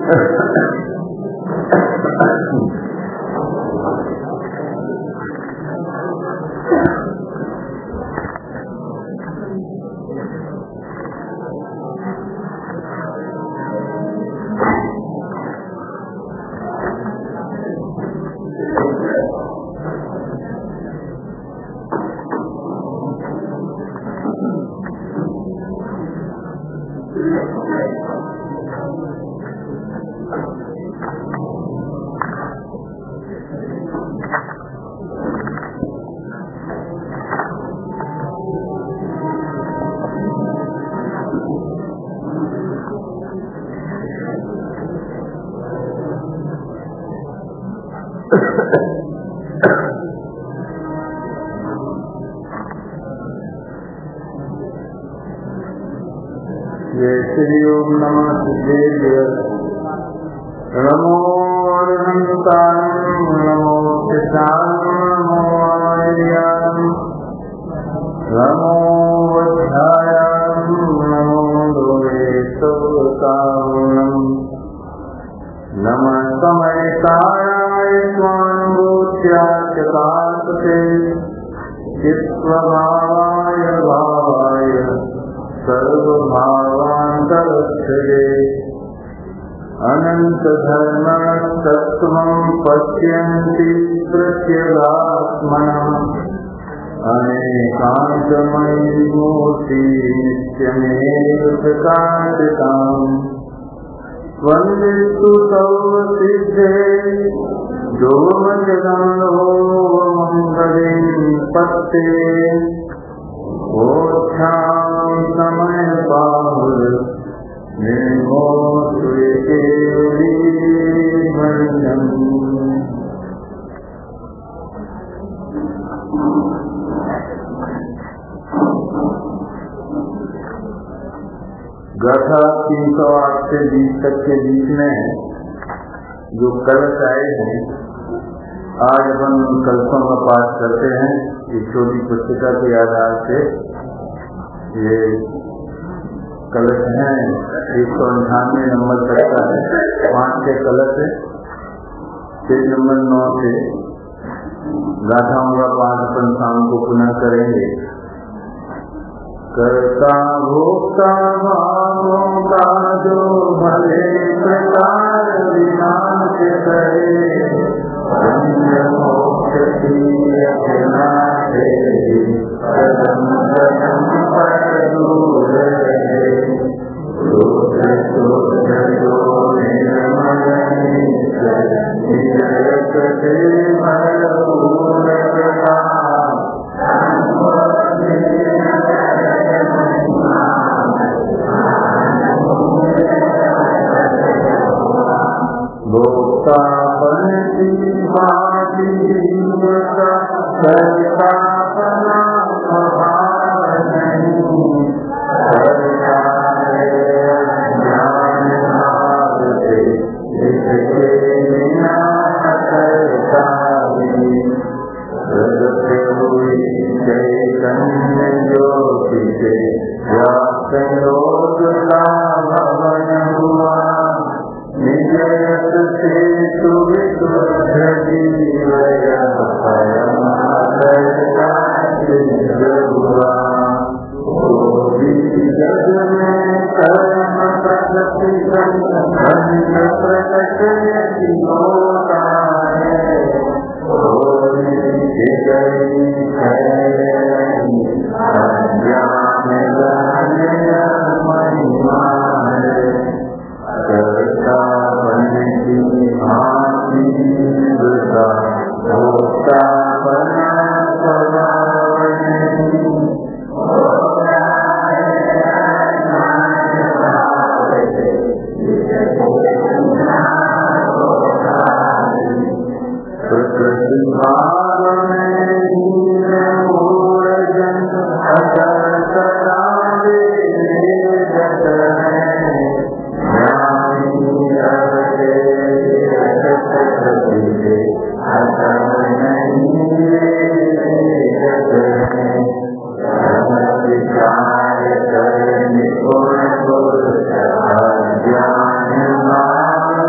श्री ओम नमः सिद्धेभ्य नमो अरहंताय नमो सिद्धाय नमो आर्याय नमो वध्याय नमो लोकेशोकारणं नमः समयकाय स्वानुभूत्याचकाशते चित्स्वभावाय भावाय सर्वभावान्तरक्षये अनन्तधर्मस्तत्त्वं पश्यन्ति प्रत्यगात्मनः अनेकान्तमयी मूर्ति नित्यमेव प्रकाशिताम् वन्दितु सर्वसिद्धे दोमजगन्धोमङ्गलीं पत्ते ओच्छां समय पाहुल निर्मोषुकेलीभञ्जम् गाथा 308 से 20 तक के बीच में जो कलश आए हैं, आज हम कलशों का पाठ करते हैं। ये छोटी पुस्तिका के आधार से ये कलश हैं 198 नंबर तक का है। 5 के कलश है। पेज नंबर 9 से गाथाओं का पाठ अपन शाम को पुनः करेंगे। कर्ता भोक्ता भावों का जो भले प्रकार विनाश करे, मोक्ष की अपना से कदम कदम पर दूर रहे। शोध शोध जो निर्मल निश्चय भरपूर प्रकाश भोक्ता बनती भाती जीवता करता बना स्वभाव नहीं। करता है ज्ञान भाव से इसके बिना करता भी। प्रगट हुई चैतन्य ज्योति से व्याप्त लोक का भवन हुआ। निजयत से सुविशुद्ध जीवय परमात्मा सिद्ध हुआ। जग में कर्म प्रगति संबंध प्रकट होता है। अज्ञान महिमा करता बनती भांति जीवता भोक्ता बना स्वभाव नहीं। प्रकृति भाव में मूर्जन अचल सदा जत है। ज्ञान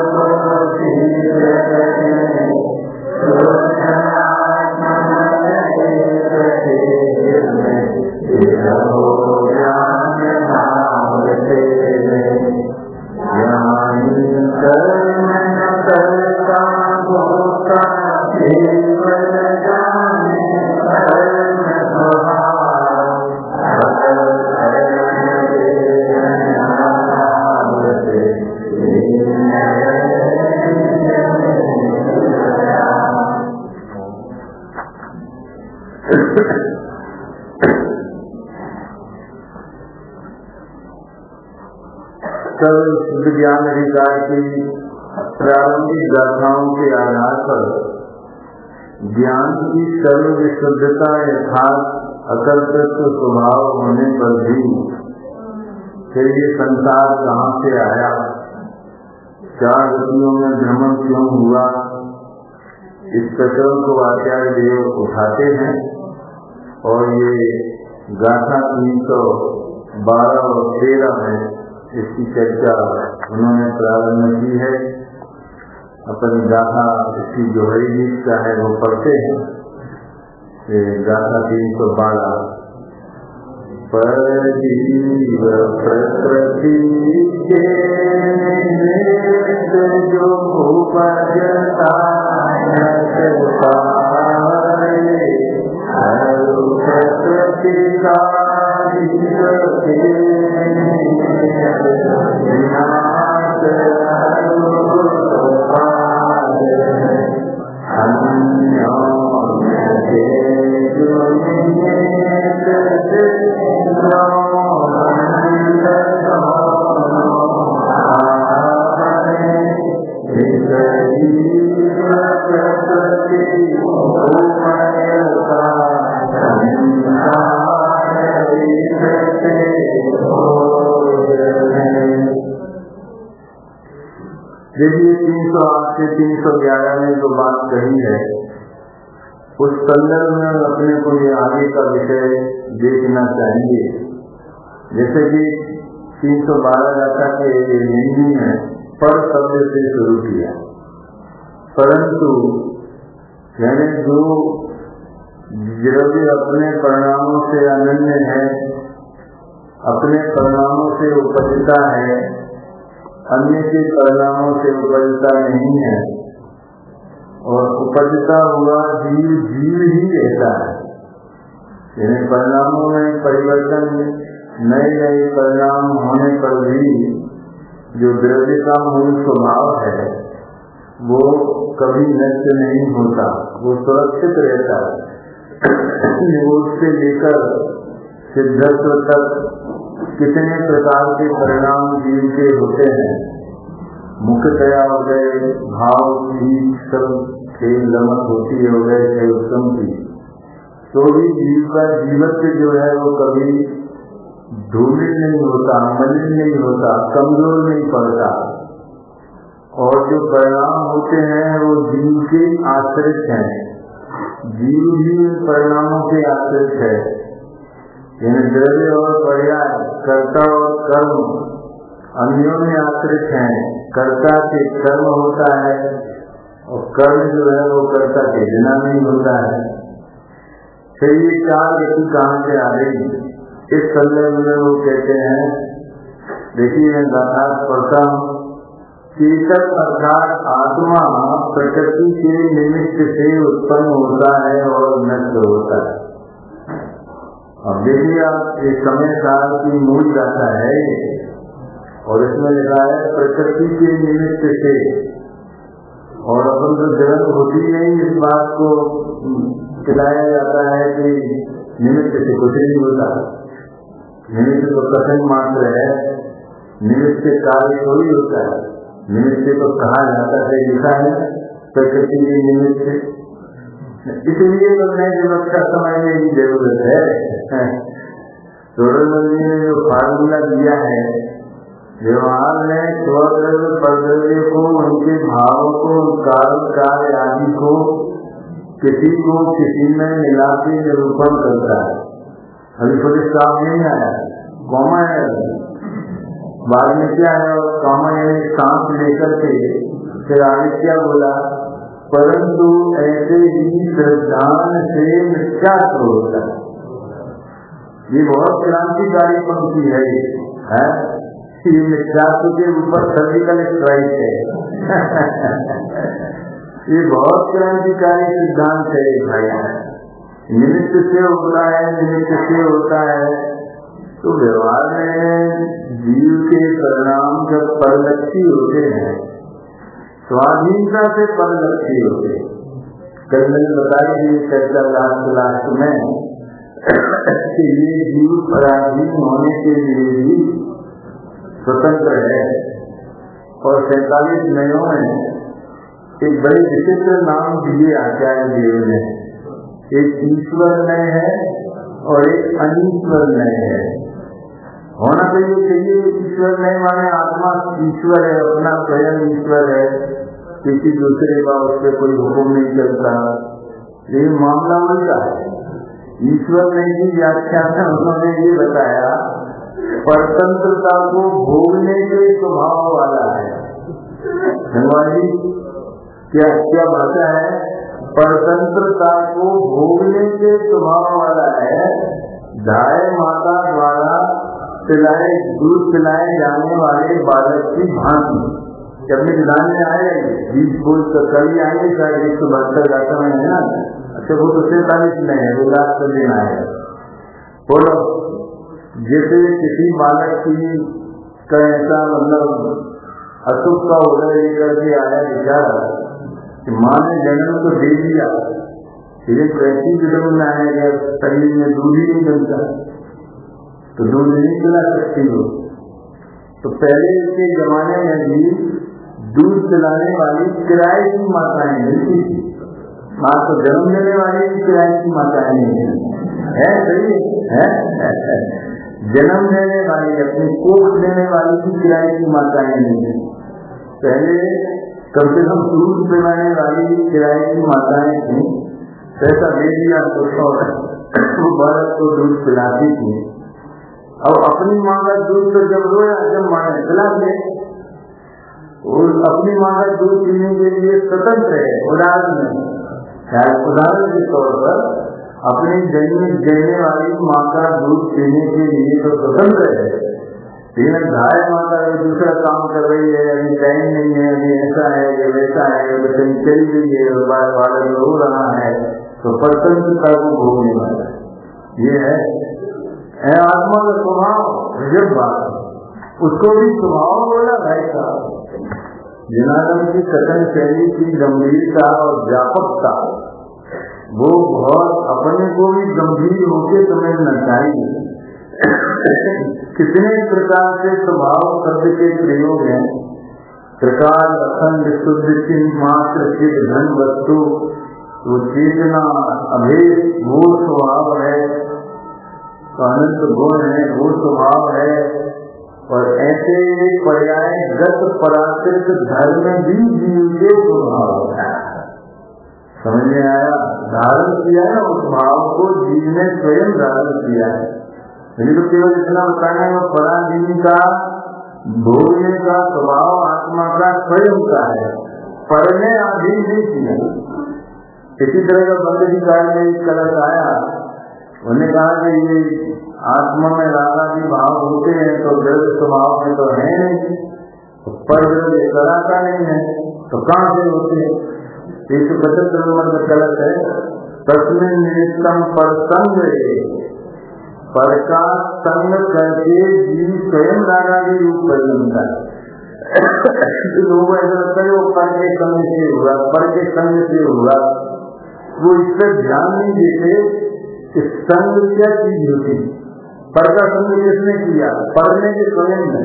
सर्व शुद्ध ज्ञान अधिकार की प्रारंभिक गाथाओं के आधार पर ज्ञान की सर्व विशुद्धता यथार्थ अकल्पित स्वभाव होने पर भी फिर ये संसार कहाँ से आया, चार गतियों में भ्रमण क्यों हुआ, इस प्रकरण को आचार्य देव उठाते हैं और ये गाथा 312 और 13 में इसकी चर्चा उन्होंने प्रारंभ की है। अपनी गाथा इसकी जो हरी गीत का है वो पढ़ते हैं। गाथा 312 परजीव प्रकृति के जो उपजता प्रकृति का देखिए 308 से 311 में जो बात कही है उस संदर्भ में अपने को ये आगे का विषय देखना चाहिए। जैसे कि 312 गाथा के हिंदी में पर शब्द से शुरू किया, परंतु यानी जो द्रव्य अपने परिणामों से अनन्य है, अपने परिणामों से उपजता है, अन्य के परिणामों से उपजता नहीं है, और उपजता हुआ जीव जीव ही रहता है। यानी परिणामों में परिवर्तन, नए नए परिणाम होने पर भी जो द्रव्य का मूल स्वभाव है वो कभी नष्ट नहीं होता, वो सुरक्षित रहता है। निरोध से लेकर सिद्धत्व तक कितने प्रकार के परिणाम जीव के होते हैं, मुख्यतया हो गए भाव की सब खेल लमक होती हो गए थे उत्तम की, तो भी जीव का जीवत्व जो है वो कभी ढूंढे नहीं होता, मलिन नहीं होता, कमजोर नहीं पड़ता, और जो परिणाम होते हैं वो जीव के आश्रित हैं, जीव ही परिणामों के आश्रित है। यानी द्रव्य और पर्याय, कर्ता और कर्म अन्यों में आश्रित हैं। कर्ता के कर्म होता है और कर्म जो है वो कर्ता के बिना नहीं होता है। फिर ये चार गति कहाँ से आ गई, इस संदर्भ में वो कहते हैं, देखिए मैं गाथा पढ़ता हूँ। चेतन अर्थात आत्मा प्रकृति के निमित्त से उत्पन्न होता है और नष्ट होता है। अब देखिए आप ये समय काल की मूल गाथा है और इसमें लिखा है प्रकृति के निमित्त से, और अपन तो जगत होती नहीं इस बात को खिलाया जाता है कि निमित्त से कुछ नहीं होता। निमित्त तो कथन मात्र है, निमित्त से कार्य थोड़ी होता है। निमित्त तो कहा जाता है, लिखा है प्रकृति के निमित्त, इसलिए तो नए जगत का समझने की जरूरत है। सोडोमर्जी ने जो फार्मूला दिया है, व्यवहार में स्वद्रव्य परद्रव्य को, उनके भावों को, कार्य आदि को किसी को किसी में मिला के निरूपण करता है। अभी थोड़ी साफ नहीं आया, कॉमा है, बाद में क्या है, कॉमा यानी सांस लेकर के फिर आगे क्या बोला, परंतु ऐसे ही श्रद्धान से मिथ्यात्व होता है। ये बहुत क्रांतिकारी पंक्ति है, ये मिथ्यात्व के ऊपर सर्जिकल स्ट्राइक है। ये बहुत क्रांतिकारी सिद्धांत है भाई। निमित्त से होता है, निमित्त से होता है, तो व्यवहार में जीव के परिणाम जब परलक्षी होते हैं, स्वाधीनता से परलक्षी होते हैं। कल मैंने बताया कि चर्चा लास्ट में कि ये जीव पराधीन होने के लिए भी स्वतंत्र है। और 47 नयों में एक बड़े विचित्र नाम दिए आचार्य देव ने। एक ईश्वर नय है और एक अनीश्वर नय है। होना चाहिए ईश्वर नय माने आत्मा ईश्वर है, अपना स्वयं ईश्वर है, किसी दूसरे का उस पर कोई हुक्म नहीं चलता। लेकिन मामला उल्टा है। ईश्वर ने की व्याख्या में उन्होंने ये बताया परतंत्रता को भोगने के स्वभाव वाला है। धनवाजी क्या क्या भाषा है? परतंत्रता को भोगने के स्वभाव वाला है। गाय माता द्वारा दूध पिलाए जाने वाले बालक की भांति जब निदान में आए 20 बोल तो कल आएंगे, शायद 172 गाता में है ना। अच्छा वो तो 47 में है, वो लास्ट कर देना है। बोलो जैसे किसी बालक की का ऐसा मतलब अशुभ का उदय लेकर के आया बेचारा कि माँ ने जन्म तो दे दिया, लेकिन कैसी जन्म में आएगा, शरीर में दूध ही नहीं मिलता तो दूध नहीं पिला सकती हो। तो पहले के जमाने में भी दूध पिलाने वाली किराए की माताएं मिलती थी। माँ तो जन्म देने वाली किराए की माताएं नहीं है, सही है? जन्म देने वाली, अपनी कोख देने वाली की किराए की माताएं नहीं है। पहले कम से कम दूध पिलाने वाली किराए की माताएं थी। ऐसा दे दिया तो बालक को दूध पिलाती थी। और अपनी माँ का दूध तो जब रोया जब माँ ने पिला दे, और अपनी माँ का दूध पीने के लिए स्वतंत्र है। उदाहरण के तौर पर अपनी जन्मे वाली माँ का दूध पीने के लिए तो स्वतंत्र है, लेकिन गाय माता दूसरा काम कर रही है, अभी टाइम नहीं है, अभी ऐसा है, ये वैसा है, अभी कहीं चली गई है, बालक रो रहा है, तो परतंत्रता को भोगने वाला ये है आत्मा का स्वभाव। जब बात उसको भी स्वभाव बोला भाई साहब। जनार्दन की कथन शैली की गंभीरता और व्यापकता वो बहुत अपने को भी गंभीर होके समझना चाहिए। कितने प्रकार से स्वभाव शब्द के प्रयोग हैं। प्रकार अखंड शुद्ध चिन्ह मात्र चिद धन वस्तु, वो चेतना अभेद वो स्वभाव है, अनंत गुण है वो स्वभाव है। और ऐसे पर्याय गत पराकृत धर्म भी जीव के स्वभाव है। समझ में आया? धारण किया है उस भाव को जीव ने स्वयं धारण किया है। मुझे तो केवल इतना बताना है पराधीन का भोगने का स्वभाव आत्मा का स्वयं का है, पढ़ने अधीन नहीं किया। इसी तरह का बंद अधिकार में एक कलश आया, उन्होंने कहा कि ये आत्मा में रागादि भाव होते हैं तो जड़ स्वभाव में तो है नहीं, पर कराता नहीं है तो कहाँ से होते हैं? 175 नंबर का कलश है। तस्मिन निमित्तम पर संग, पर का संग करके जीव स्वयं रागादि रूप बनता है। लोगों ऐसा लगता है वो पर के संग से हुआ, पर के संग से हुआ, वो इस पर ध्यान नहीं देते। संग क्या चीज होती, पर का संग किसने किया? पढ़ने के स्वयं में।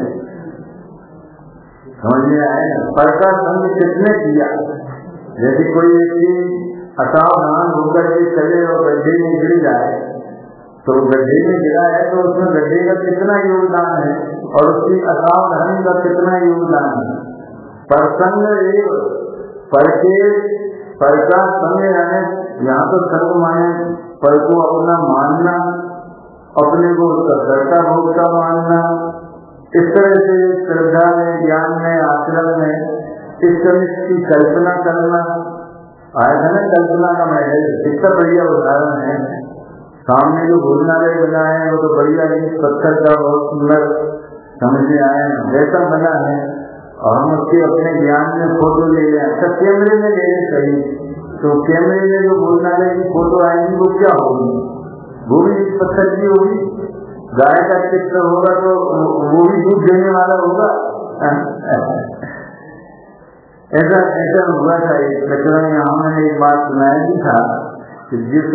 समझ में आए? पर का संग किसने किया? यदि कोई व्यक्ति असावधान होकर के चले और गड्ढे में गिर जाए, तो गड्ढे में गिरा है तो उसमें गड्ढे का कितना योगदान है और उसकी असावधानी का कितना योगदान है? पर संग एक पर का संग यानी यहाँ तो सर्व माने पर को अपना मानना, अपने को उसका कर्ता भोक्ता मानना, इस तरह से श्रद्धा में, ज्ञान में, आचरण में इस तरह की कल्पना करना। आया था ना कल्पना का महल, कितना बढ़िया उदाहरण है। सामने जो भोजनालय बना है वो तो बढ़िया ही पत्थर का बहुत सुंदर समझ में आया वैसा बना है, और हम उसके अपने ज्ञान में फोटो ले लें। अच्छा कैमरे में ले लें सही, तो कैमरे में जो भोजनालय की फोटो आएगी वो क्या होगी? वो भी पत्थर की होगी। गाय का चित्र होगा तो वो भी दूध देने वाला होगा। ऐसा ऐसा हुआ था। एक प्रकरण में हमने एक बात सुनाया भी था कि जिस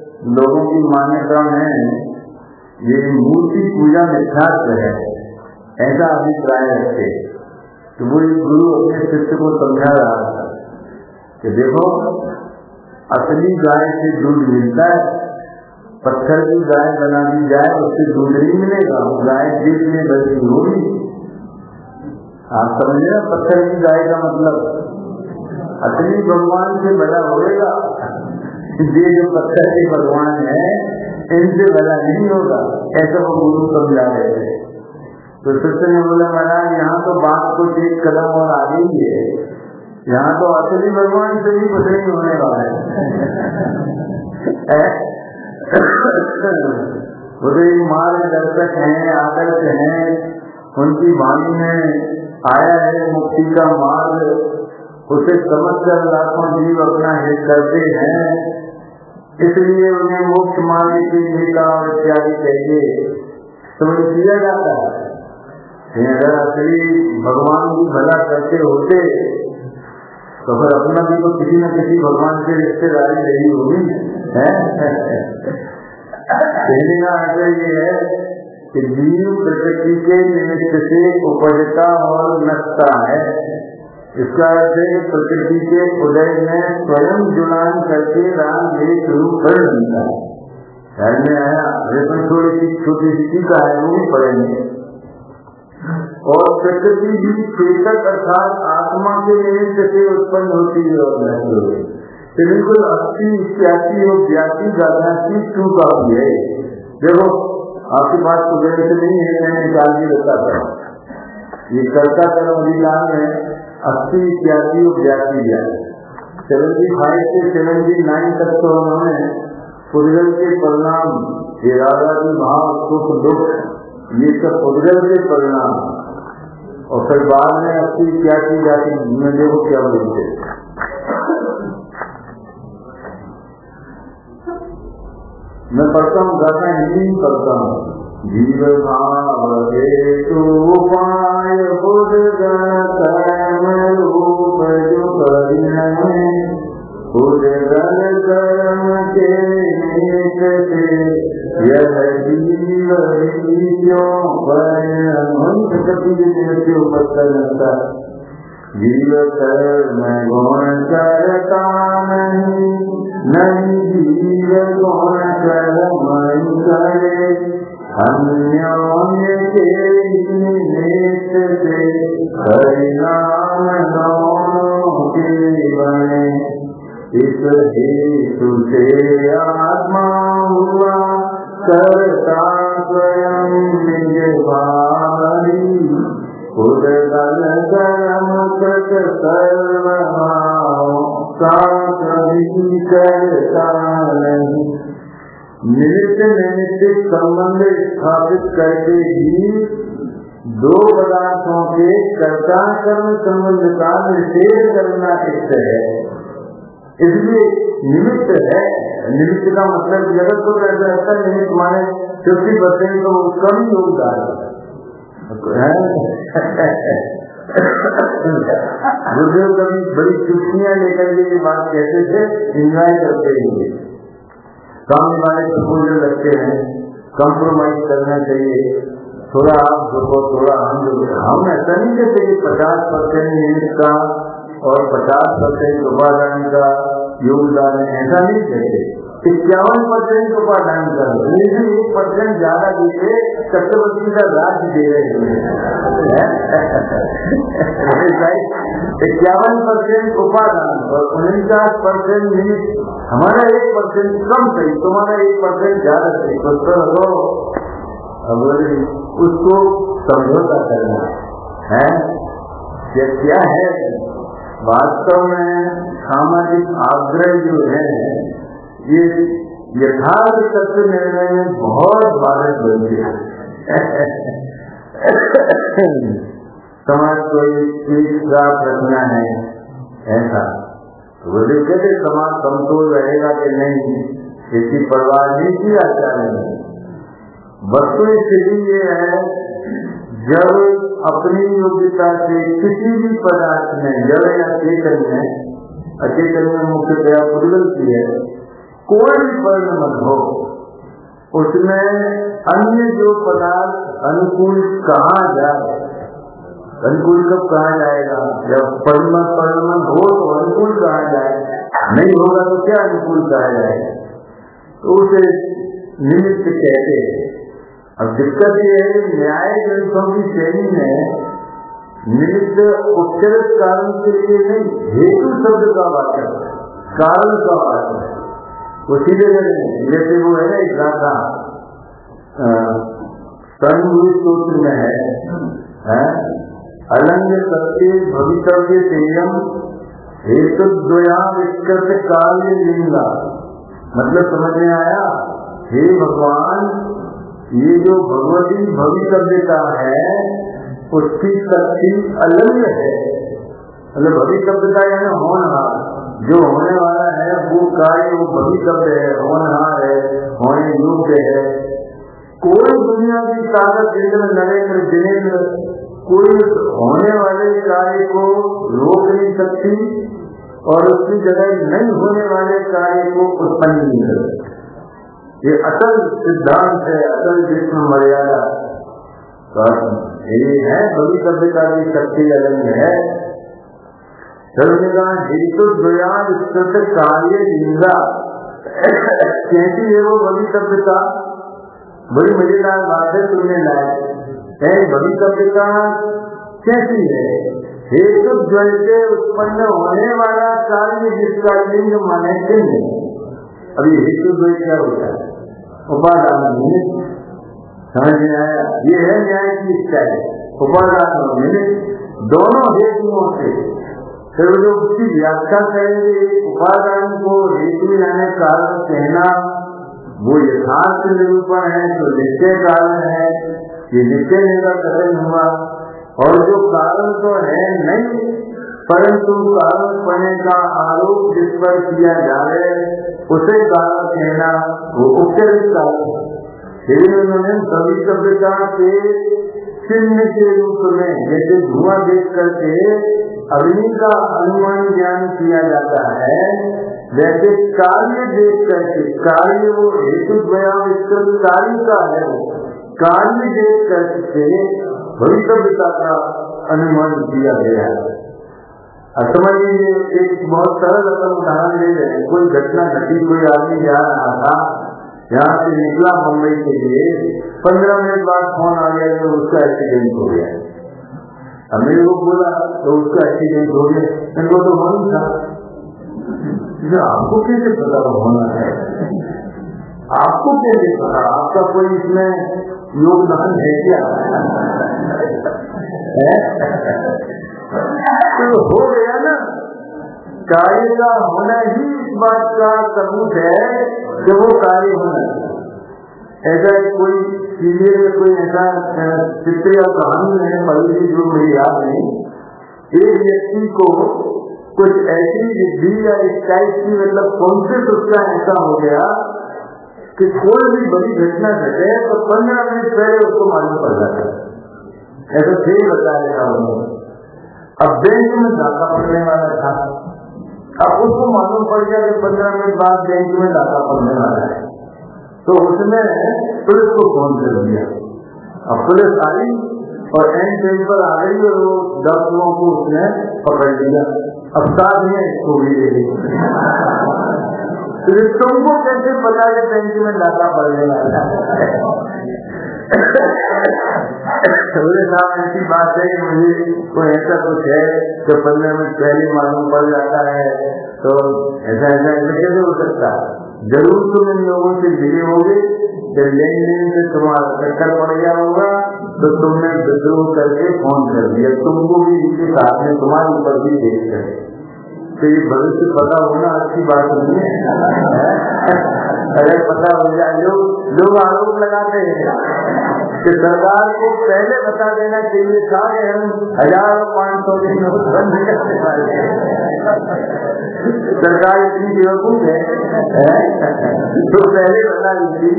लोगों की मान्यता में ये मूर्ति पूजा मिथ्यात्व है, ऐसा अभिप्राय रखते। तो वो एक गुरु अपने शिष्य को समझा रहा था कि देखो असली गाय से दूध मिलता है, पत्थर की गाय बना दी जाए उससे दूध नहीं मिलेगा, वो गाय जीत में बची होगी। आप समझे ना पत्थर की गाय का मतलब असली भगवान से भला होगा, ये जो पत्थर के भगवान है इनसे भला नहीं होगा, ऐसा वो गुरु समझा रहे थे। तो शिष्य ने बोला महाराज यहाँ तो बात कुछ एक कदम और आगे ही है, यहाँ तो असली भगवान से भी कुछ नहीं होने वाला है। वो तो एक मार्गदर्शक हैं, आदर्श हैं, उनकी वाणी में आया है मुक्ति का मार्ग, उसे समझकर लाखों जीव अपना हित करते हैं, इसलिए उन्हें मोक्ष मार्ग की नेता और इत्यादि कहिए समझ किया जाता है। अगर असली भगवान की भला करते होते तो फिर अपना भी तो किसी न किसी भगवान से रिश्तेदारी रही होगी है। कहने का आशय ये है कि जीव प्रकृति के निमित्त से उपजता और नष्टा है। इसका अर्थ है प्रकृति के उदय में स्वयं जुड़ान करके राम एक रूप कर दिया है। में आया लेकिन थोड़ी सी छोटी सी का है वो भी पढ़ेंगे। और प्रकृति भी चेतक अर्थात आत्मा के निमित्त से उत्पन्न होती है और नष्ट होती है। बिल्कुल 80 81 और 82 गाना की टू काफी है। देखो आपकी बात तो गए से नहीं है, मैंने निकाल के बताता हूँ। ये कर्ता कर्म अधिकार में 80 81 और 82 75 से 79 तक तो उन्होंने पुद्गल के परिणाम, ये राजा की भाव सुख दुख, ये सब पुद्गल के परिणाम, और फिर बाद में 80 81 जाति में देखो क्या बोलते। मैं पढ़ता हूँ गाना हिंदी में पढ़ता हूँ। जीव भाव हेतु उपाय पुद्गल कर्म रूप जो करिन, पुद्गल कर्म के निमित्त से यह जीव क्यों के ऊपर करता। जीव कर्म गुण करता नहीं, नहीं जीव गुण कर्म करे, अन्योन्य के निमित्त से परिणाम दोनों के बने। इस हेतु से आत्मा हुआ करता स्वयं निज भारी, पुद्गल कर्म कृत सर्वभाव का कभी करता नहीं। निमित्त नैमित्तिक संबंध स्थापित करके ही दो पदार्थों के कर्ता कर्म संबंध का निषेध करना इष्ट है। इसलिए निमित्त है, निमित्त का मतलब जगत को कैसा रहता है, निमित्त माने 50% तो कम योगदान है। बुजुर्ग कभी बड़ी चुटकियां लेकर के बात कहते थे, इंजॉय करते ही सामने वाले प्रपोजल लगते हैं, कंप्रोमाइज करना चाहिए, थोड़ा आप झुको थोड़ा हम झुको। हम ऐसा नहीं कहते कि 50% निमित्त का और 50% उपादान का योगदान है, ऐसा नहीं कहते। 51% उपादान का, 1% ज्यादा देते चक्रवर्ती का राज्य दे रहे हैं। 51% उपादान और 49% निमित्त। हमारा 1% कम सही, तुम्हारा 1% ज्यादा सही, उसको समझौता करना है। क्या है वास्तव में सामाजिक आग्रह जो है ये यथार्थ सत्य निर्णय में बहुत बाधक बनती है। समाज को एक साथ रखना है ऐसा, वो जो कहते समाज समतोल रहेगा कि नहीं इसकी परवाह नहीं किया जाए। वस्तु स्थिति ये है, जब अपनी योग्यता से किसी भी पदार्थ में जड़ या अचेतन में मुख्यतया पुद्गल की है, कोई वर्ण मत हो उसमें अन्य जो पदार्थ अनुकूल कहाँ जाए, अनुकूल कब कहा जाएगा? जब परमन हो तो अनुकूल कहा जाए, नहीं होगा तो क्या अनुकूल कहा जाए? तो उसे निमित्त कहते हैं। अब दिक्कत ये है न्याय ग्रंथों की श्रेणी में निमित्त उपचरित कारण के लिए नहीं, हेतु शब्द का वाचक, कारण का वाचक, वो सीधे जैसे वो है ना एक गाथा सूत्र में है, अलंग सत्य भवितव्य तेयम हेतु द्वया विकृत कार्य लिंगा। मतलब समझ में आया? हे भगवान, ये जो भगवती भवितव्यता है उसकी शक्ति अलंग है। मतलब भवितव्यता यानी होनहार, जो होने वाला है वो कार्य वो भवितव्य है, होनहार है, होने योग्य है। कोई दुनिया की ताकत इंद्र नरेंद्र जिनेन्द्र कोई होने वाले कार्य को रोक नहीं सकती और उसकी जगह नहीं होने वाले कार्य को उत्पन्न नहीं कर सकती। ये असल सिद्धांत है, असल जिसमें मर्यादा ये है। भवितव्यता की शक्ति अलग है। हेतु द्वयाद कार्य लिंगा कैसी है वो भवितव्यता? बड़ी मजेदार बात है, सुनने लायक। भवितव्यता कैसी है? हेतु द्वय से उत्पन्न होने वाला कार्य जिसका लिंग माने चिन्ह। अभी हेतु द्वय क्या होता है? उपादान निमित्त। समझ में आया? ये है न्याय की स्टाइल। उपादान और निमित्त दोनों हेतुओं से फिर जो उसकी व्याख्या करेंगे, उपादान को हेतु यानी कारण कहना वो यथार्थ निरूपण है, तो निश्चय कारण है, ये निश्चय का कथन हुआ। और जो कारण तो है नहीं परंतु कारण पढ़ने का आरोप जिस पर किया जाए उसे कारण कहना वो उपचरित कारण। फिर उन्होंने भवितव्यता के चिन्ह के रूप में जैसे धुआं देख करके अग्नि का अनुमान ज्ञान किया जाता है, वैसे कार्य देख करके, कार्य वो हेतु द्वया विकृत कार्य का है, कार्य देख करके भवितव्यता का अनुमान किया गया है। समझिए एक बहुत सरल अपन उदाहरण ले रहे हैं। कोई घटना घटी, कोई आदमी जा रहा था, यहाँ से निकला मुंबई के लिए, 15 मिनट बाद फोन आ गया तो उसका एक्सीडेंट हो गया। अब मेरे को बोला तो उसका एक्सीडेंट हो गया, मेरे को तो मन था। आपको कैसे पता होना है? आपको कैसे पता? आपका कोई इसमें योगदान है क्या? तो हो गया ना। कार्य का होना ही इस बात का सबूत है कि वो कार्य होना है। ऐसा कोई सीरियल में कोई ऐसा चित्र या कहानी है पहले जो मुझे याद नहीं, एक व्यक्ति को कुछ ऐसी विधि या इस टाइप की मतलब कॉन्सेप्ट उसका ऐसा हो गया कि कोई भी बड़ी घटना घटे तो 15 मिनट पहले उसको मालूम पड़ जाता है। ऐसा थे बताया उन्होंने। अब बैंक में डाका पड़ने वाला था, अब उसको मालूम पड़ गया कि 15 मिनट बाद बैंक में डाका पड़ने वाला है, तो उसने पुलिस को फोन कर दिया। अब पुलिस आई और एंड टाइम पर आ गई और वो 10 लोगों को उसने पकड़ लिया। अब साथ में इसको भी ले ली। तुमको कैसे पता कि बैंक में डाका पड़ने वाला है? साहब ऐसी बात है कि मुझे कोई ऐसा कुछ है जो 15 मिनट पहले मालूम पड़ जाता है, तो ऐसा कैसे हो सकता है? जरूर तुम इन लोगों से मिले होंगे, जब लेन देन से तुम्हारा चक्कर पड़ गया होगा तो तुमने विद्रोह करके फोन कर दिया, तुमको भी इनके साथ में तुम्हारे ऊपर भी देख कर। तो ये भविष्य पता होना अच्छी बात नहीं है। अगर पता हो जाए, लोग आरोप लगाते हैं कि सरकार को पहले बता देना चाहिए था कि हम 1500 के नोट बंद करने वाले हैं। सरकार इतनी बेवकूफ है तो पहले बता दी।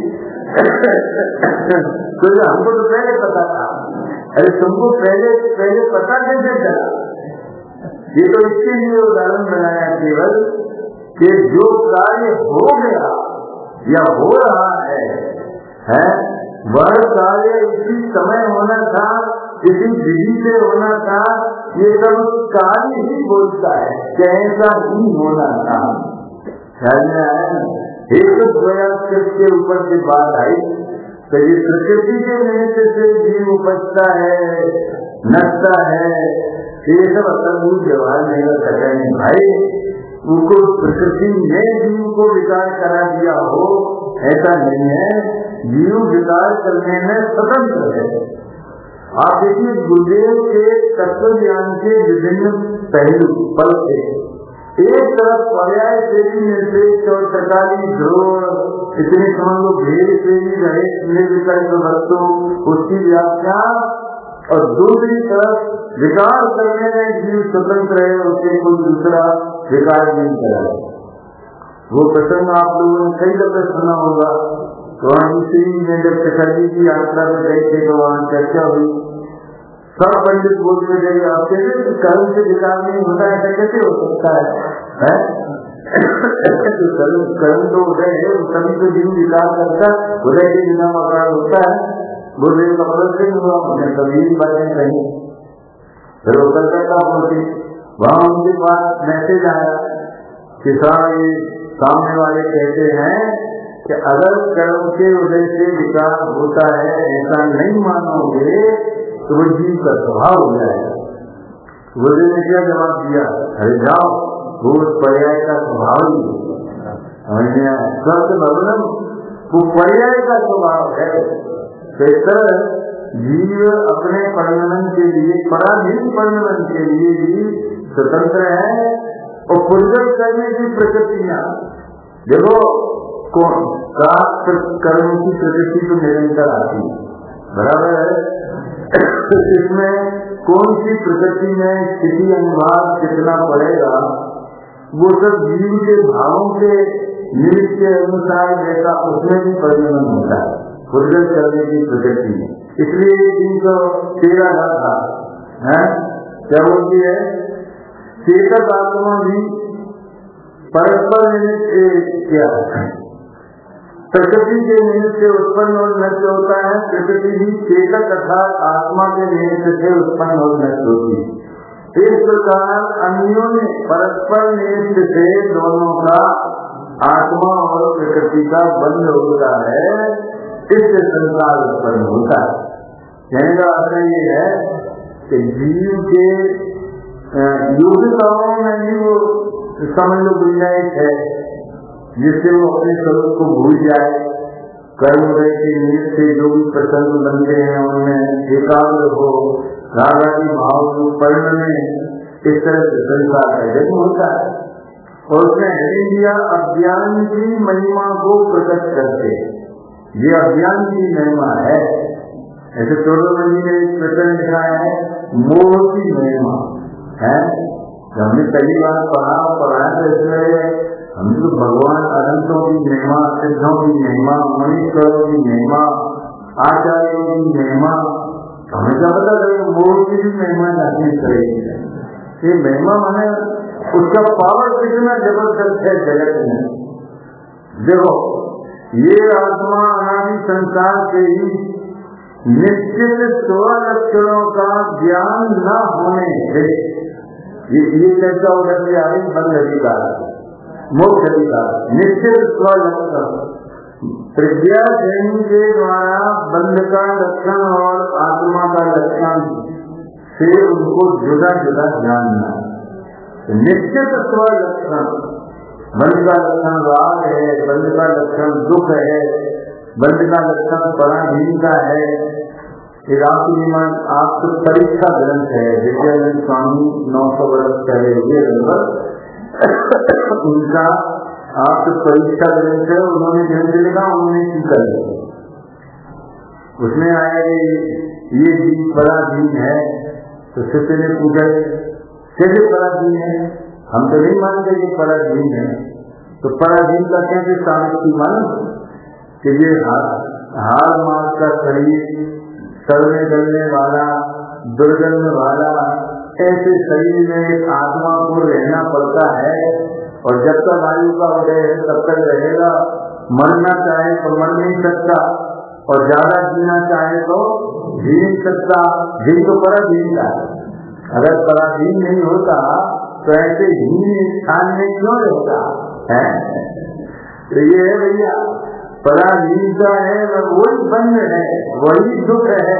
तो हमको तो पहले पता था। अरे तुमको पहले पता कैसे चला? ये तो इसके लिए उदाहरण बनाया केवल कि जो कार्य हो गया या हो रहा है है, वह कार्य इसी समय होना था, इसी विधि से होना था, ये सब कार्य ही बोलता है, कैसा ही होना था। एक प्रयास के ऊपर से बात आई तो ये प्रकृति के निमित्त से जीव उपजता है, नचता है, ये सब अतर्भूत व्यवहार नहीं कर सकते हैं भाई। उनको प्रकृति ने जीव को विकार करा दिया हो ऐसा नहीं है, जीव विकार करने में स्वतंत्र है। आप देखिए गुरुदेव के तत्व ज्ञान के विभिन्न पहलू पल थे। एक तरफ पर्याय श्रेणी में से चौटकाली ध्रुव इतने समझ लो भेद श्रेणी रहे निर्विकल्प वस्तु उसकी व्याख्या, और दूसरी तरफ विकार करने में जीव स्वतंत्र है, उसे कोई दूसरा विकार नहीं कराए। वो प्रसंग आप लोगों ने कई दफे सुना होगा। तो में जब पिताजी की यात्रा में गए थे तो वहाँ चर्चा हुई, सब पंडित बोलते थे आपके कर्म से विकार नहीं होता है, कैसे हो सकता है? कर्म तो उदय है, सभी तो जीव विकार करता, उदय के बिना मकान होता है। गुरुदेव का प्रदर्शन हुआ, उन्हें कभी बातें कही, फिर वो कलकत्ता पहुंची, वहां उनके पास मैसेज आया कि ये सामने वाले कहते हैं कि अगर कर्म के उदय से विकार होता है ऐसा नहीं मानोगे तो वो जीव का स्वभाव हो जाएगा। गुरुदेव ने क्या जवाब दिया? अरे जाओ, वो पर्याय का स्वभाव ही भवनम वो पर्याय का स्वभाव है। जीव अपने परिणमन के लिए, पराधीन परिणमन के लिए भी स्वतंत्र है, और पुर्जन करने की प्रकृतियां देखो कर्म की प्रकृति तो निरंतर आती है, बराबर है। इसमें कौन सी प्रकृति में स्थिति अनुवाद कितना पड़ेगा वो सब जीव के भावों के निमित्त के अनुसार जैसा उसमें भी परिणमन होता है पुर्जन करने की प्रकृति में। इसलिए 313 था क्या बोलती है? चेतक आत्मा भी परस्पर निमित्त क्या है? प्रकृति के निमित्त से उत्पन्न और नष्ट होता है, प्रकृति भी चेतक अर्थात आत्मा के निमित्त से उत्पन्न और नष्ट होती है। इस प्रकार अन्योन्य परस्पर निमित्त से दोनों का आत्मा और प्रकृति का बंध होता है, इससे संसार उत्पन्न होता है। कहने का अर्थ ये है कि जीव के योगिताओं में भी वो समझ लो गुंजाइश है जिससे वो अपने स्वरूप को भूल जाए। कर्मोदय के निमित्त से जो भी प्रसंग बनते हैं उनमें एकाग्र हो, रागादि भाव को परिणमे, इस तरह से संसार का जन्म होता है। और उसने इंडिया अज्ञान की महिमा को प्रकट करते, ये अज्ञान की महिमा है। ऐसे चोरोमणि ने एक प्रकरण लिखा है, मोह की महिमा है। हमने पहली बार पढ़ा तो इसमें हम तो भगवान अनंतों की महिमा, सिद्धों की महिमा, मनीश्वरों की महिमा, आचार्यों की महिमा, हमें क्या पता चले मोह की भी महिमा जाती करेगी। ये महिमा माने उसका पावर कितना जबरदस्त है जगत में। देखो ये आत्मा अनादि संसार से ही निश्चित स्वलक्षणों का ज्ञान न होने से ये चर्चा उधर से आई बंद अधिकार, मोक्ष अधिकार, निश्चित स्वलक्षण प्रज्ञा जैन के द्वारा बंध का लक्षण और आत्मा का लक्षण से उनको जुदा जुदा जानना। निश्चित स्वलक्षण, बंध का लक्षण राग है, बंध का लक्षण दुख है, बंध का लक्षण पराधीनता है। एक आपको परीक्षा ग्रंथ है, विद्यानंद स्वामी 900 वर्ष पहले हुए उनका आपको परीक्षा ग्रंथ है, उन्होंने ग्रंथ लिखा, उन्होंने सीखा उसमें आया कि ये जीव पराधीन है। तो शिष्य ने पूछा कैसे पराधीन है, हम तो नहीं मानते कि पराधीन है। तो पराधीन का कैसे सामर्थ्य मान कि ये हार मार का शरीर, सड़ने गलने वाला, दुर्गंध वाला, ऐसे शरीर में आत्मा को रहना पड़ता है, और जब तक आयु का उदय है तब तक रहेगा। मरना चाहे तो मर नहीं सकता, और ज्यादा जीना चाहे तो जी नहीं सकता। जी तो पराधीन का, अगर पराधीन नहीं होता तो ऐसे ही स्थान में क्यों रहता है? तो ये है भैया, पराधीनता है वही बंध है, वही दुख है।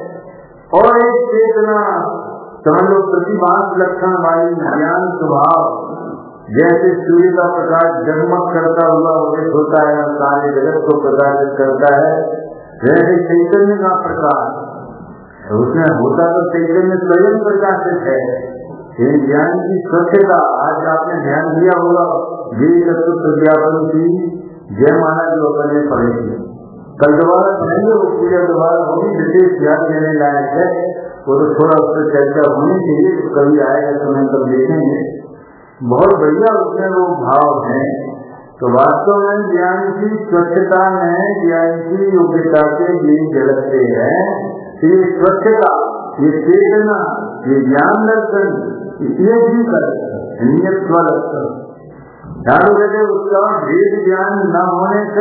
और एक चेतना समझ लो प्रतिभास लक्षण वाली ज्ञान स्वभाव, जैसे सूर्य का प्रकाश जगमग करता हुआ उदित होता है और सारे जगत को प्रकाशित करता है, वैसे चैतन्य का प्रकाश उसमें होता तो चैतन्य स्वयं प्रकाशित है। ज्ञान की स्वच्छता, आज आपने ध्यान दिया होगा ये तत्व ज्ञापन की जयमाला जो अपने पढ़े थी, कल दोबारा पढ़ेंगे, वो पूजा दोबारा होगी, विशेष ध्यान देने लायक है, वो तो थोड़ा उस पर चर्चा होनी चाहिए, तो कभी आएगा समय तब देखेंगे। बहुत बढ़िया उसमें वो भाव है। तो वास्तव में ज्ञान की स्वच्छता में ज्ञान की योग्यता के ये झलकते हैं। ये स्वच्छता, ये चेतना, ये ज्ञान दर्शन, ये भी नियत लक्षण ध्यान रखे। उसका भेद ज्ञान न होने से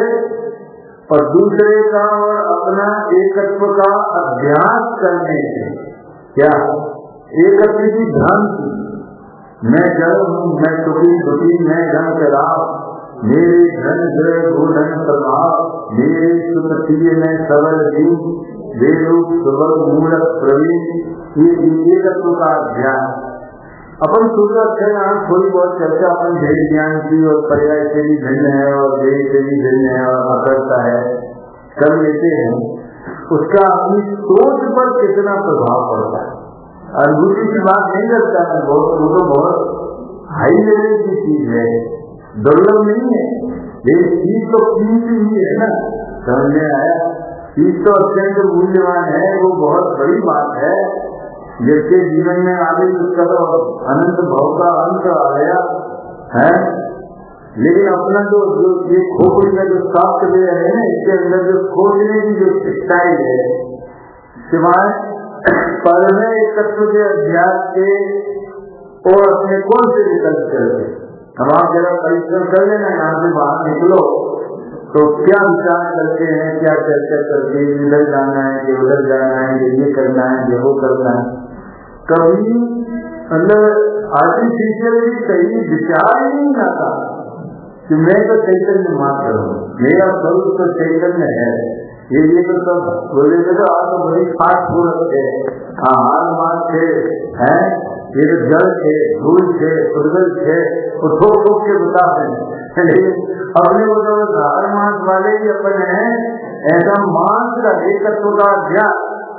और दूसरे का और अपना एकत्व का अभ्यास करने से, क्या एकत्व की भ्रांति, मैं जड़ हूँ, मैं सुखी, मैं धन कराव, मेरे धन जय गोधन प्रभाव, मेरे सुखीय में सबल जीव, वेरूप सुबल मूलक प्रवीण, ये एकत्व का अभ्यास। अपन सूर्य अक्षर थोड़ी बहुत चर्चा अपन भेद ज्ञान की और पर्याय से भी भिन्न है और देह से भी भिन्न है और अकड़ता है कर लेते हैं, उसका अपनी सोच पर कितना प्रभाव पड़ता है। अनुभूति की बात नहीं करता है, बहुत वो तो बहुत हाई लेवल की चीज है, दुर्लभ नहीं है। ये चीज तो कीमती ही है ना, समझ में आया? चीज तो अत्यंत मूल्यवान है, वो बहुत बड़ी बात है। जिसके जीवन में आगे उसका तो अनंत भाव का अंत आ गया है, लेकिन अपना जो ये खोपड़ी का जो साफ ले रहे हैं, इसके अंदर जो खोजने की जो स्टाइल है, सिवाय पढ़ने एकत्व के अभ्यास के और अपने कौन से विकल्प करते। हम आप जरा परिश्रम कर लेना, यहाँ से बाहर निकलो तो क्या विचार करते हैं, क्या चर्चा करते हैं, इधर जाना है कि उधर जाना है, ये करना है ये वो करना है। कभी मतलब आर्टिफिशियल भी सही विचार ही नहीं आता कि मैं तो चैतन्य मात्र हूँ, मेरा स्वरूप तो चैतन्य है। ये तो सब बोले तो आप तो बड़ी खास सूरत है, हार मार थे है, ये तो जल थे, धूल थे, उर्गल थे, वो ठोक ठोक के बता दें। अपने वो तो हार मास वाले ही अपन है। ऐसा मास का एकत्व का अभ्यास,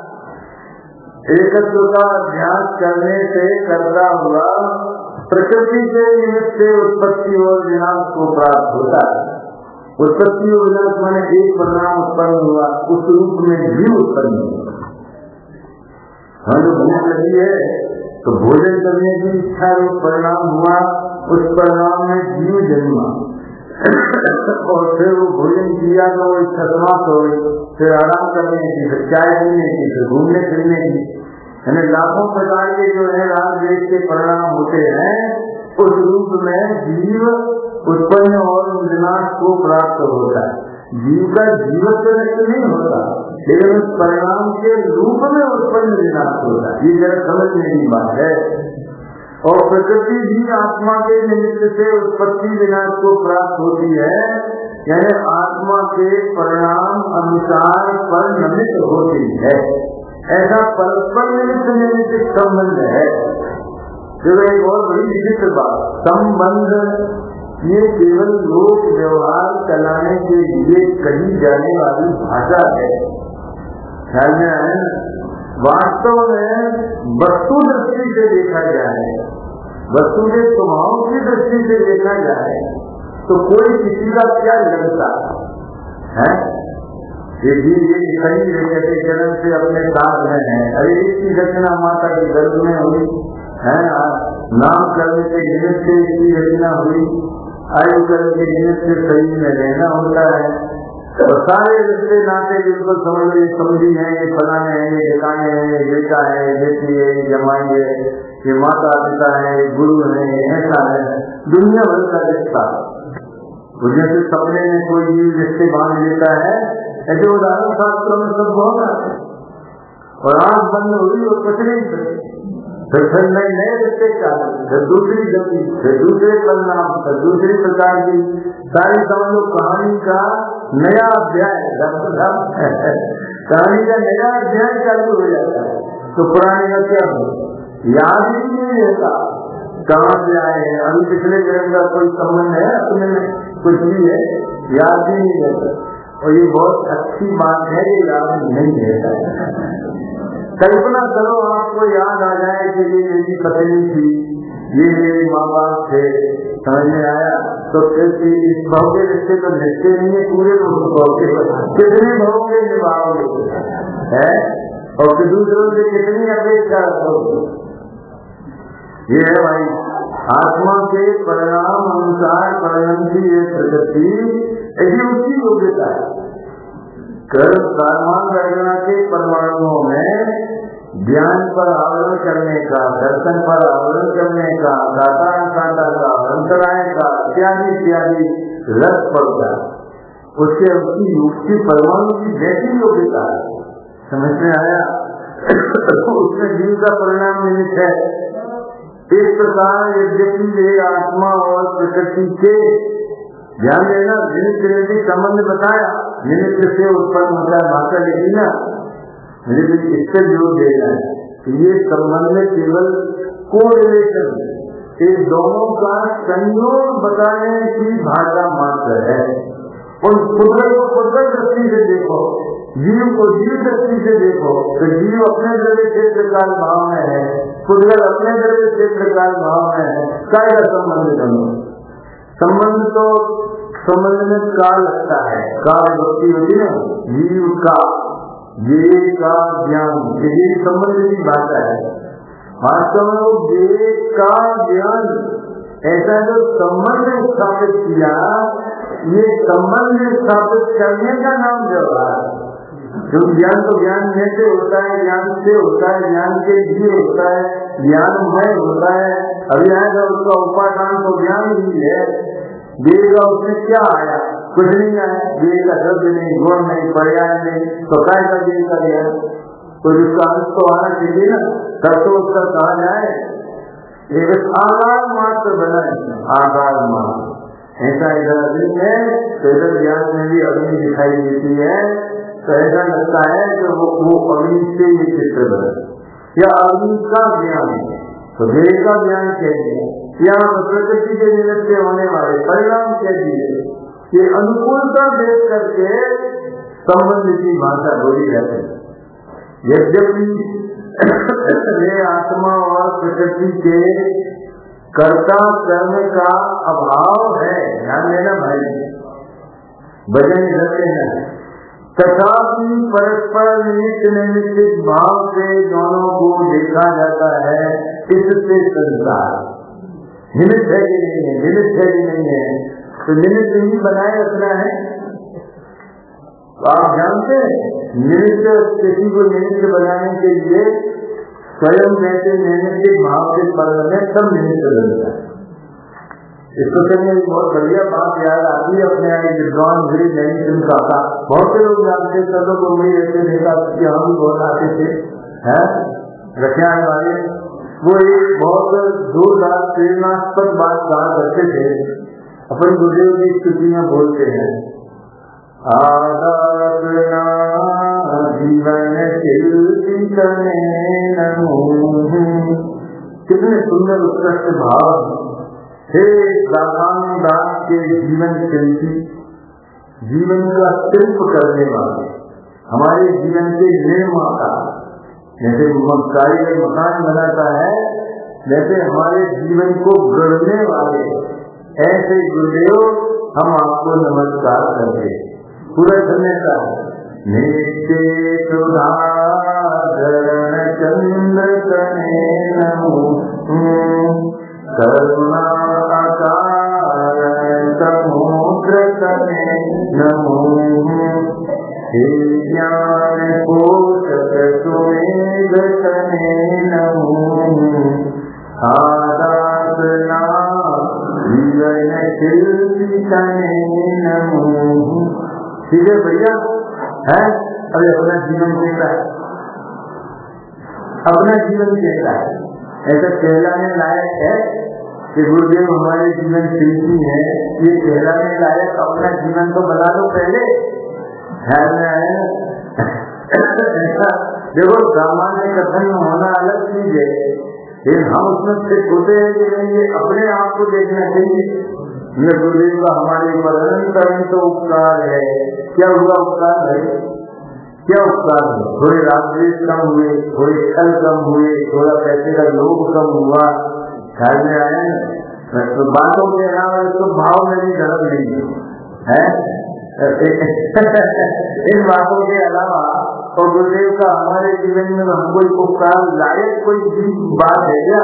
एकत्व का अभ्यास करने से करता हुआ प्रकृति के निमित्त से उत्पत्ति और विनाश को प्राप्त होता है। उत्पत्ति और विनाश माने एक परिणाम उत्पन्न हुआ, उस रूप में भी उत्पन्न हुआ। हाँ, जो भूख लगी है तो भोजन करने की इच्छा रूप परिणाम हुआ, उस परिणाम में जीव जन्मा और फिर वो भोजन किया तो वो इच्छा समाप्त हो गई, फिर आराम करने की, फिर चाय पीने की, फिर घूमने फिरने की, यानी लाखों प्रकार के जो है राग द्वेष के परिणाम होते हैं, उस रूप में जीव उत्पन्न और विनाश को प्राप्त होता है। जीव का जीवत्व नहीं होता, लेकिन उस परिणाम के रूप में उत्पन्न विनाश होता है। ये जरा समझने की बात है। और प्रकृति भी आत्मा के निमित्त से उत्पत्ति विनाश को प्राप्त होती है, यानी आत्मा के परिणाम अनुसार परिणमित होती है। ऐसा परस्पर निमित्त संबंध है। जो एक और बड़ी विचित्र बात, संबंध ये केवल लोक व्यवहार चलाने के लिए कही जाने वाली भाषा है। ख्याल में आए? वास्तव में वस्तु दृष्टि से देखा जाए, वस्तु के स्वभाव की दृष्टि से देखा जाए तो कोई किसी का क्या लगता है? ये सही रहते जन्म से अपने साथ में है। अरे इसकी रचना माता के गर्भ में हुई है, नाम करने के निमित्त से इसकी रचना हुई, आयु करने के निमित्त से शरीर में रहना होता है। तो सारे रिश्ते नाते बिल्कुल समझ लो, ये समझी है, ये फलाने हैं, ये ठिकाने हैं, ये बेटा है, ये बेटी है, ये जमाई है, ये माता पिता है, ये गुरु है, ऐसा है, दुनिया भर का रिश्ता। जैसे सपने में कोई रिश्ते बांध लेता है, ऐसे उदाहरण शास्त्रों में सब बहुत आते हैं। और आंख बंद हुई और कुछ नहीं करे, फिर नए रिश्ते चालू, फिर दूसरी गति, फिर दूसरे परिणाम, फिर दूसरी प्रकार की सारी समझो कहानी का नया अध्याय, कहानी का नया अध्याय चालू हो जाता है। तो पुराने का क्या हो, याद ही नहीं रहता कहाँ से आए हैं, अभी पिछले जन्म का कोई संबंध है अपने में, कुछ भी है याद ही नहीं रहता। और ये बहुत अच्छी बात है, ये याद नहीं रहता। कल्पना करो आपको याद आ जाए कि ये मेरी पत्नी थी, ये मेरे माँ बाप थे, समझ में आया? तो इस भाव के रिश्ते तो निश्चय नहीं है, पूरे भाव के कितने भाव के निभाओगे है, और फिर दूसरों से कितनी अपेक्षा रखोगे। ये है भाई आत्मा के परिणाम अनुसार परिणमती ये प्रकृति, ऐसी उसकी योग्यता है। कर्म रचना के परमाणुओं में ज्ञान पर आवरण करने का, दर्शन पर आवरण करने का, दाता का अंतराय का इत्यादि इत्यादि रस पड़ता है। उसके उसकी परमाणु की जैसी योग्यता है, समझ में आया? उसमें जीव का परिणाम निमित्त है। इस प्रकार यद्यपि वे आत्मा और प्रकृति के ध्यान देना निमित्त संबंध बताया, निमित्त से उत्पन्न होता है भाषा लिखी ना, निमित्त इससे जोड़ देना है कि ये संबंध केवल कोरिलेशन, इस दोनों का संयोग बताने की भाषा मात्र है। और कुदरत को कुदरत दृष्टि से देखो, जीव को जीव दृष्टि से देखो, तो जीव अपने द्रव्य क्षेत्र काल भाव में है, कुदरत अपने द्रव्य क्षेत्र काल भाव में है। क्या संबंध करो? संबंध तो संबंध में काल लगता है, काल भक्ति होती है जीव का, ये का ज्ञान, ये संबंध की भाषा है। वास्तव में वो ये का ज्ञान ऐसा जो संबंध स्थापित किया, ये संबंध स्थापित करने का नाम व्यवहार। जो ज्ञान तो ज्ञान में से होता है, ज्ञान से होता है, ज्ञान के लिए होता है, ज्ञानमय होता है। अभी आएगा उसका उपादान तो ज्ञान ही है। वेद का उसमें क्या आया? कुछ नहीं आया। वेद का शब्द नहीं, गुण नहीं, पर्याय नहीं, तो क्या का वेद का ज्ञान? तो जिसका अंत तो आना चाहिए ना, तब तो उसका कहा जाए एक आकार मात्र बनाए, आकार मात्र। ऐसा इधर अग्नि है तो इधर ज्ञान में भी अग्नि दिखाई देती है, तो ऐसा लगता है कि वो अग्नि से ये चित्र बना या अग्नि का ज्ञान है। तो वेद का ज्ञान चाहिए या प्रकृति के निमित्त होने वाले परिणाम चाहिए, ये अनुकूलता देख करके संबंध की भाषा बोली जाती है। यद्यपि ये आत्मा और प्रकृति के कर्ता कर्म का अभाव है, ध्यान देना भाई, भजन करते हैं, तथापि परस्पर निमित्त निमित्त भाव से दोनों को देखा जाता है। इससे संसार निमित्त है कि नहीं है, निमित्त है कि नहीं है, तो निमित्त ही बनाए रखना है। तो आप जानते हैं निमित्त, किसी को निमित्त बनाने के लिए स्वयं कहते निमित्त भाव के पद में सब निमित्त बनता है। इसको चलिए बहुत बढ़िया बात याद आती है अपने यहाँ विद्वान गिरी नहीं सुनता था, बहुत से लोग जानते, सब लोग को वही ऐसे देखा कि हम भी बहुत आते थे, है रखने वाले, वो एक बहुत जोरदार प्रेरणास्पद बात कहा करते थे। अपन गुरुदेव की स्तुतियां बोलते हैं, आदारना जीवन शिल्पी करने नमो, कितने सुंदर उत्कृष्ट भाव। हे दास के जीवन शिल्पी, जीवन का शिल्प करने वाले, हमारे जीवन के निर्माता। जैसे कारीगर मकान बनाता है, जैसे हमारे जीवन को गढ़ने वाले, ऐसे गुरुदेव हम आपको नमस्कार करते। पूरा धन्यता नित्य सुधारण चंद्र कने नमो, करुणा आकार समुद्र कने नमो, हे ज्ञान पोषक सुमेघ कने नमो, आदासना जीवन शिल्पी कने नमो। ठीक है भैया, है, अरे अपना जीवन कहता है, अपना जीवन कहता है। ऐसा कहलाने लायक है कि गुरुदेव हमारे जीवन शिल्पी है, ये कहलाने लायक अपना जीवन तो बना लो पहले। ख्याल में आया? देखो सामान्य कथन होना अलग चीज है, लेकिन हम उसमें फिट होते हैं कि नहीं, ये अपने आप को देखना चाहिए। गुरुदेव का हमारे ऊपर अनंत तो उपकार है। क्या हुआ उपकार है? क्या उपकार है? थोड़े राजद्वेष कम हुए, थोड़े छल कम हुए, थोड़ा पैसे का लोभ कम हुआ। ख्याल में आया? तो बातों के अलावा इसको भाव में भी धर्म नहीं है। इन बातों के अलावा तो गुरुदेव का हमारे जीवन में हमको उपकार लायक कोई बात है क्या?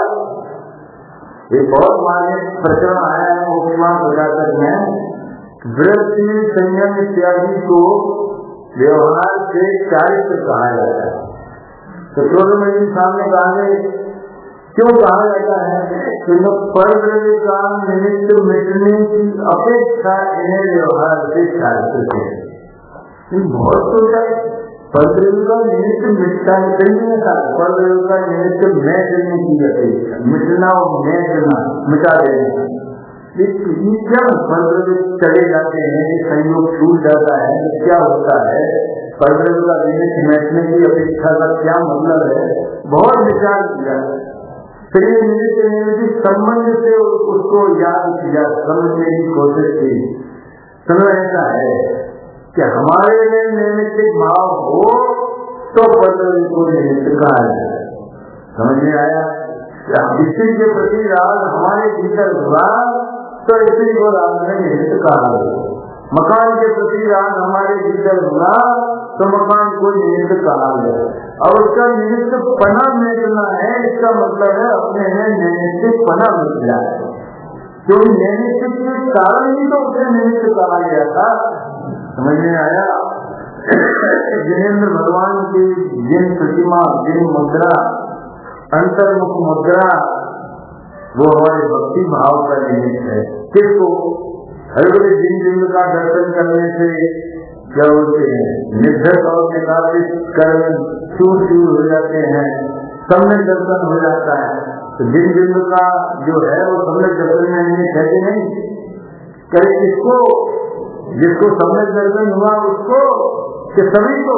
एक बहुत मान्य प्रकरण आया है उपमा प्रकाशक में, व्रत संयम इत्यादि को व्यवहार से चारित्र कहा जाता है। तो मेरे सामने कहा क्यों कहा जाता है? पर का निमित्त मिटने की अपेक्षा इन्हें व्यवहार से चारित्र है। बहुत सोचा है, परद्रव्य का निमित्त मिटता नहीं था, परद्रव्य का निमित्त मैटने की अपेक्षा, मिटना और मैटना मिटा देना। ये क्या परद्रव्य चले जाते हैं, संयोग छूट जाता है, क्या होता है? परद्रव्य का निमित्त मैटने की अपेक्षा का क्या मतलब है? बहुत विचार किया, फिर ये निमित्त संबंध से उसको याद किया, समझने की कोशिश की। समझ ऐसा है कि हमारे लिए नैमित्तिक भाव हो तो परद्रव्य को निमित्त कहा जाए। समझ में आया? स्त्री के प्रति राग हमारे भीतर हुआ तो स्त्री को राग में निमित्त कहा जाए। मकान के प्रति राग हमारे भीतर हुआ तो मकान को निमित्त कहा जाए। और उसका निमित्त पना मिलना है, इसका मतलब है अपने नैमित्तिक पना मिल जाए। जो नैमित्तिक के कारण ही तो उसे निमित्त कहा गया था। समझ में आया? जिनेन्द्र भगवान की जिन प्रतिमा, जिन मुद्रा, अंतर्मुख मुद्रा, वो हमारे भक्ति भाव का निमित्त है। किसको? हरे जिन का दर्शन करने से क्या होते हैं? निर्धक और निकासित कर्म चूर चूर हो जाते हैं, सम्यक दर्शन हो जाता है। तो जिन का जो है वो सम्यक दर्शन में निमित्त है कि नहीं? कहीं किसको? जिसको सम्यक दर्शन हुआ उसको कि सभी को?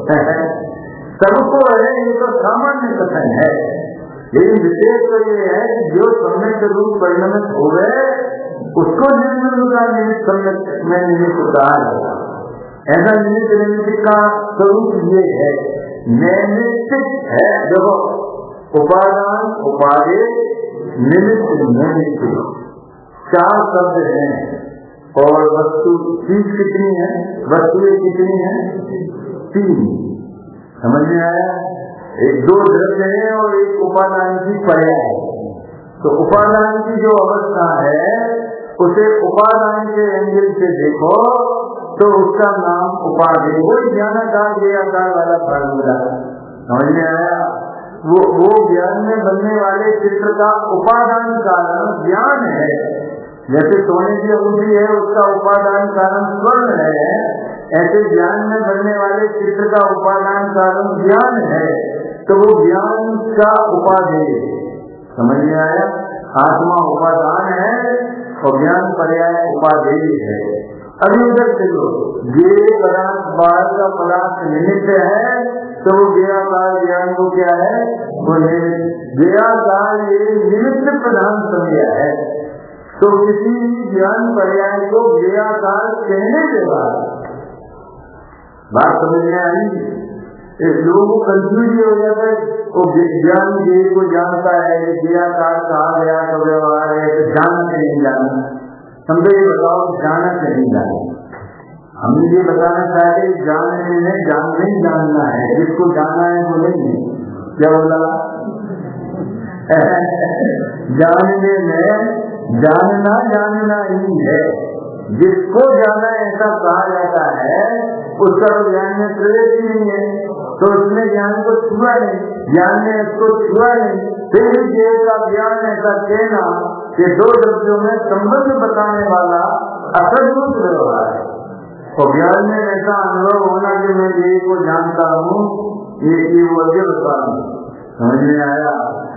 सबको है, ये तो सामान्य कथन है। लेकिन विशेष तो ये है कि जो सम्यक रूप परिणमित हो गए उसको जिन का निमित्त सम्यक में निमित्त कहा जाता है। ऐसा निमित्त का स्वरूप ये है, नैमित्तिक है। देखो उपादान, उपादेय, निमित्त, नैमित्तिक, चार शब्द हैं। और वस्तु चीज कितनी है? वस्तुएं कितनी है? 3। समझ में आया? एक दो द्रव्य है और एक उपादान की पर्याय है। तो उपादान की जो अवस्था है उसे उपादान के एंगल से देखो तो उसका नाम उपादेय। वही ज्ञानाकार क्रियाकार वाला फार्मूला। समझ में आया? वो ज्ञान में बनने वाले चित्र का उपादान कारण ज्ञान है। जैसे सोने की अंगूठी है, उसका उपादान कारण स्वर्ण है, ऐसे ज्ञान में बनने वाले चित्र का उपादान कारण ज्ञान है। तो वो ज्ञान का उपादेय। समझ में आया? आत्मा उपादान है और ज्ञान पर्याय उपादेय है। अभी उधर चलो, ये पदार्थ बाहर का पदार्थ निमित्त है तो वो ज्ञाकार ज्ञान को क्या है? वो ज्ञाकार ये निमित्त प्रधान समझा है। तो किसी ज्ञान पर्याय को ज्ञाकार कहने के बाद बात समझ में आई? लोगों को कंफ्यूज हो जाता है। वो ज्ञान ज्ञ को जानता है, ज्ञाकार कहा गया तो व्यवहार है, तो जाना से नहीं जाना। हमको ये बताओ, जाना से नहीं जाना। हम ये बताना चाहते जानने में जान नहीं जानना है, जिसको जाना है वो नहीं है। क्या बोला? जानने में जानना जानना ही है। जिसको जाना ऐसा कहा जाता है उसका तो ज्ञान में प्रवेश ही नहीं है, तो उसने ज्ञान को छुआ नहीं, ज्ञान ने उसको छुआ नहीं। फिर भी देव का ज्ञान ऐसा कहना कि दो द्रव्यों में संबंध बताने वाला असद्भुत व्यवहार है। और ज्ञान में ऐसा अनुभव होना कि मैं ये को जानता हूँ, ये वो बता दूं, समझ में आया।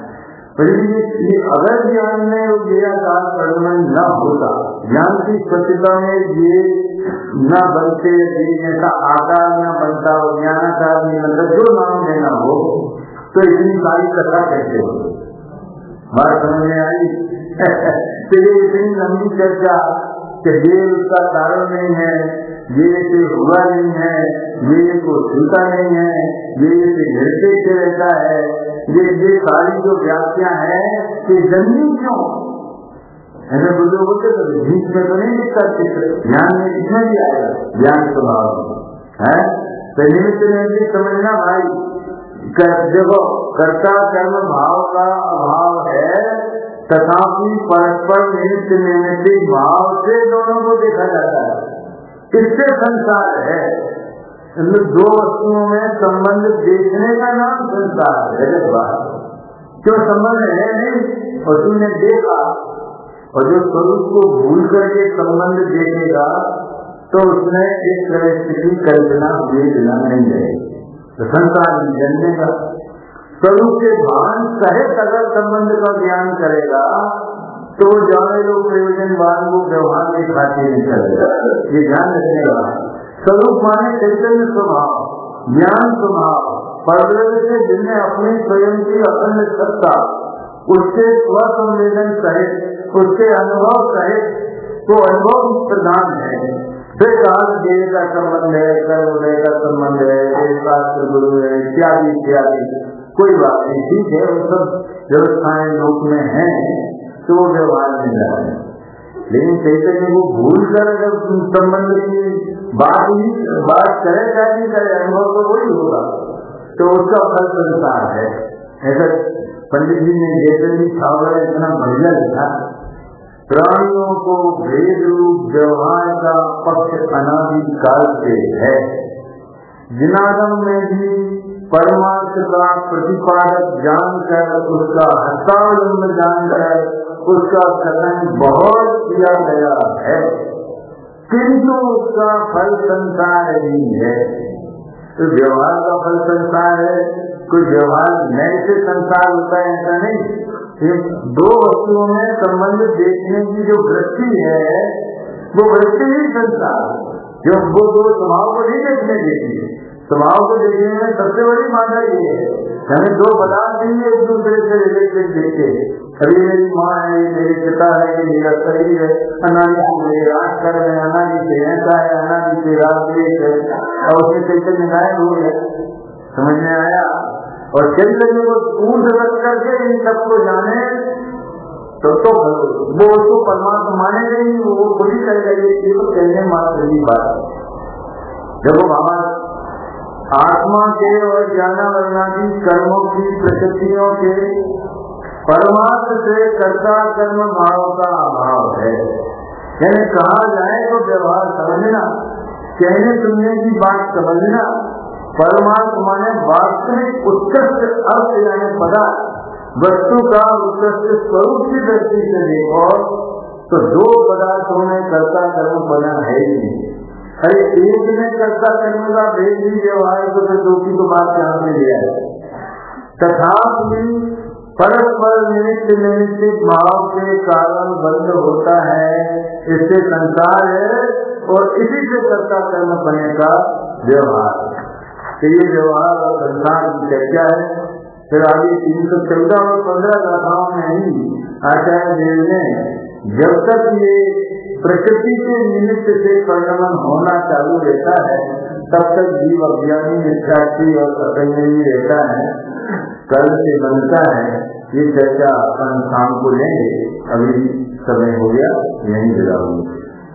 ये अगर ज्ञान में ये आकार प्रगमन न होता, ज्ञान की स्पष्टता में ये न बनते, ऐसा आकार न बनता, ज्ञानाकार नहीं बनता, जो नाम देना हो, तो इतनी सारी कथा कैसे हो? बात समझ में आई? तो ये इतनी लंबी चर्चा कि ये उसका कारण नहीं है, ये हुआ नहीं है, ये को छूता नहीं है, ये निर्देश से रहता है, ये सारी जो व्याख्या है कि जन्मी क्यों ऐसे बुजुर्ग होते तो बीच में तो नहीं दिखता चित्र, ज्ञान में कितना भी आएगा, ज्ञान स्वभाव है। तो निमित्त नहीं समझना भाई, देखो कर्ता कर्म भाव का अभाव है, तथापि परस्पर निमित्त निमित्त भाव से दोनों को देखा जाता है। इससे संसार है, दो वस्तुओं में संबंध देखने का नाम संसार है। क्यों संबंध है नहीं और तुमने देखा, और जो स्वरूप को भूल करके संबंध देखेगा तो उसने एक स्थिति कल्पना हुए बिना नहीं रहेगी, तो संसार जनने का स्वरूप के भान सहित अगर संबंध का ज्ञान करेगा तो जाने लोग प्रयोजनवान को व्यवहार के खाते नहीं चलेगा। ये ध्यान रखने वाला स्वरूप माने चैतन्य स्वभाव, ज्ञान स्वभाव, परब्रह्म से जिनने अपनी स्वयं की अखंड सत्ता, उसके स्वसंवेदन सहित, उसके अनुभव सहित, तो अनुभव प्रधान है। फिर कहा देह का संबंध है, कर्मोदय का संबंध है, शास्त्र गुरु है, इत्यादि इत्यादि, कोई बात नहीं, ठीक है, वो सब व्यवस्थाएं लोक में है तो वो व्यवहार में जा रहे हैं। लेकिन चैतन्य को भूल कर अगर संबंध की बात करे या नहीं करे, अनुभव तो वही होगा, तो उसका फल संसार है। ऐसा पंडित जी ने जैसे छावड़ा इतना बढ़िया लिखा, प्राणियों को भेद रूप व्यवहार का पक्ष अनादिकाल से है, जिनादम में भी परमार्थ का प्रतिपादक जानकर, उसका हस्तावलंब जानकर उसका कथन बहुत किया गया है, किंतु उसका फल संसार ही है। तो व्यवहार का फल संसार है, कोई व्यवहार नए से संसार होता है ऐसा नहीं। दो वस्तुओं में संबंध देखने की जो वृत्ति है वो वृत्ति ही संसार है, जो वो दो स्वभाव को नहीं देखने देती है। स्वभाव को देखने में सबसे बड़ी बाधा ये है, हमें दो पदार्थ ही एक दूसरे से रिलेटेड देखते हैं। कभी मेरी माँ है, मेरे पिता है, ये मेरा शरीर है, अनादि से मेरे राज कर रहे हैं, अनादि से ऐसा है, अनादि से राजदेश है, और उसमें चैतन्य गायब हो गया, समझ में आया। और चैतन्य को ऊर्ध रख करके इन सबको जाने तो वो उसको परमात्मा माने नहीं, वो खुद ही कर गए, ये तो कहने मात्र की बात है। जब वो बाबा आत्मा के और ज्ञानावरणादि कर्मों की प्रकृतियों के परमात्मा से कर्ता कर्म भाव का अभाव है, यानी कहा जाए तो व्यवहार समझना, कहने सुनने की बात समझना, परमात्मा माने वास्तविक उत्कृष्ट अर्थ यानी पदार्थ, वस्तु का उत्कृष्ट स्वरूप की दृष्टि से देखो तो दो पदार्थों में कर्ता कर्म बना है ही नहीं। अरे एक में कर्ता कर्म का भेद भी व्यवहार तो फिर दो की तो बात यहाँ से लिया है। तथापि परस्पर निमित्त निमित्त भाव के कारण बंध होता है, इससे संसार है और इसी से कर्ता कर्म बने का व्यवहार। तो ये व्यवहार और संसार की चर्चा है। फिर आगे 314 और 15 गाथाओं में ही आचार्य देव ने जब तक ये प्रकृति के निमित्त से परिणमन होना चालू रहता है तब तक जीव अज्ञानी मिथ्यार्थी और असंयमी रहता है, कर्म से बनता है। ये चर्चा अपन शाम को लेंगे, अभी समय हो गया, यहीं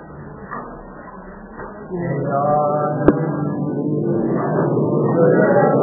विदा होंगे।